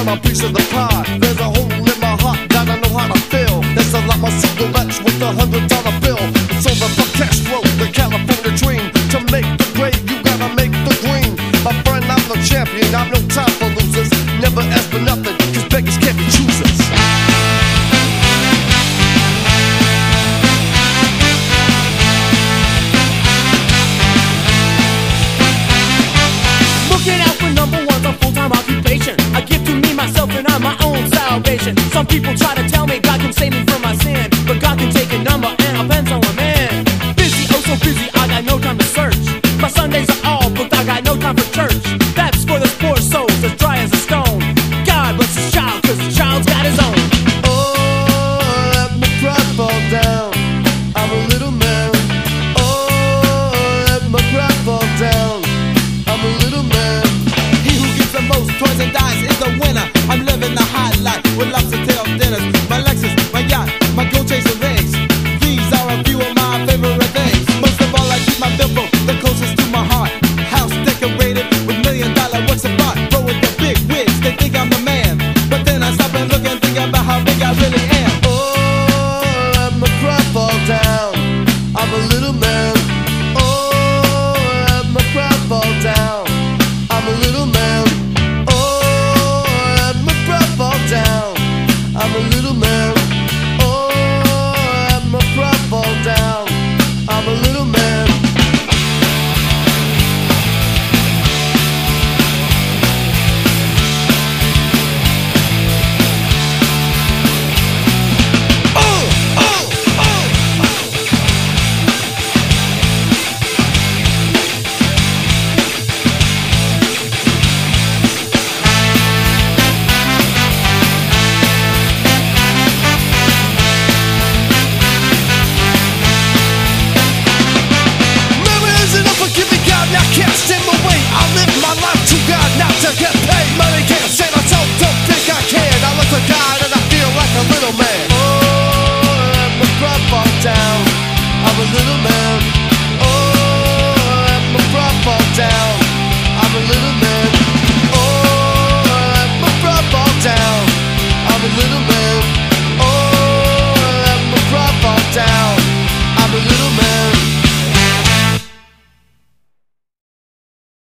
my piece of the pie. There's a hole in my heart that I know how to fill. There's a lot more cigarettes with $100 bill. It's all about cash flow, the California dream. To make the grade, you gotta make the green. My friend, I'm the champion, I've no time for losers. Never ask for nothing, cause beggars can't be choosers. Looking out for number one's a full-time occupation. I give to me, myself, and I'm my own salvation. Some people try to tell me God can save me from my sin, but God can take a number and I'll bend on a man. Busy, oh so busy, I got no time to search. My Sundays are all booked, I got no time for church. That's for those poor souls as dry as a stone. God bless his child, cause the child's got his own. Oh, let my pride fall down. I'm a little man. Oh, let my pride fall down. I'm a little man. He who gives the most toys and dies is the winner. I'm living the high life with lots of tail dinners. My Lexus, my yacht, my gold chains and rings. These are a few of my favorite things. Most of all, I keep my bimbo